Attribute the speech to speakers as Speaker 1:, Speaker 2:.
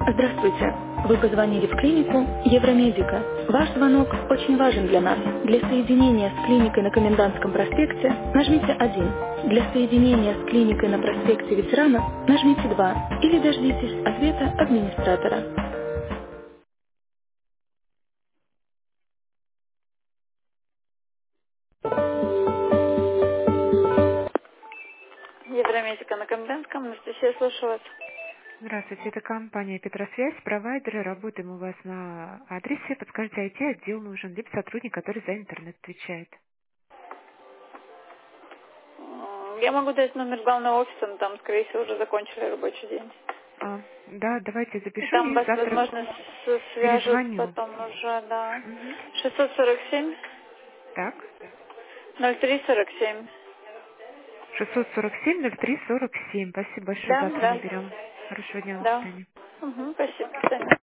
Speaker 1: Здравствуйте. Вы позвонили в клинику Евромедика. Ваш звонок очень важен для нас. Для соединения с клиникой на Комендантском проспекте нажмите 1. Для соединения с клиникой на проспекте Ветеранов нажмите 2. Или дождитесь ответа администратора. Евромедика на Комендантском. Анастасия, слушаю вас.
Speaker 2: Здравствуйте, это компания Петросвязь, провайдеры. Работаем у вас на адресе. Подскажите, IT-отдел нужен, либо сотрудник, который за интернет отвечает.
Speaker 1: Я могу дать номер главного офиса, но там, скорее всего, уже закончили рабочий день.
Speaker 2: Да, давайте
Speaker 1: И
Speaker 2: запишу
Speaker 1: там
Speaker 2: и
Speaker 1: вас,
Speaker 2: завтра
Speaker 1: возможно, свяжут
Speaker 2: перезвоню.
Speaker 1: потом уже, да.
Speaker 2: Мгм.
Speaker 1: 647
Speaker 2: Так,
Speaker 1: 0347.
Speaker 2: 647-03-47. Спасибо большое,
Speaker 1: Да,
Speaker 2: завтра
Speaker 1: да,
Speaker 2: наберем. Хорошего дня, до
Speaker 1: да.
Speaker 2: свидания.
Speaker 1: Угу, спасибо, до свидания.